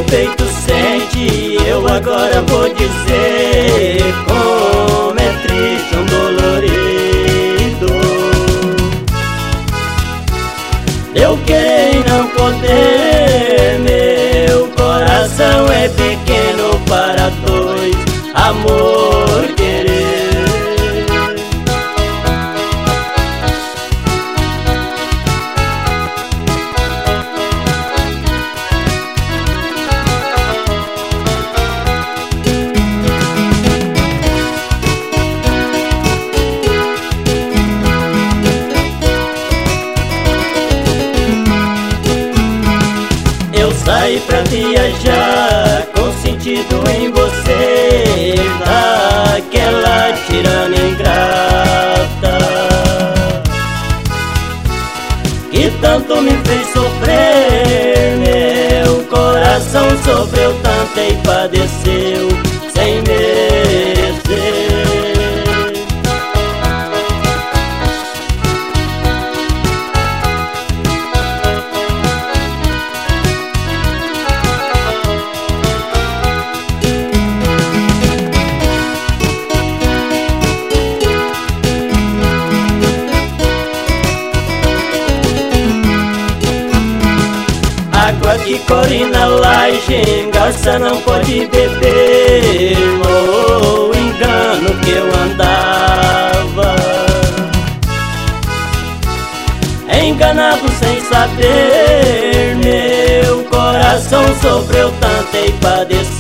peito sente, eu agora vou dizer como é triste um dolorido. Eu querer e não poder, meu coração é pequeno para dois, amor querer. Saí pra viajar com sentido em você, daquela tirana ingrata que tanto me fez sofrer. Meu coração sofreu tanto e padeceu sem merecer. Água que corre na laje, garça não pode beber. Oh, engano que eu andava, enganado sem saber. Meu coração sofreu tanto e padeceu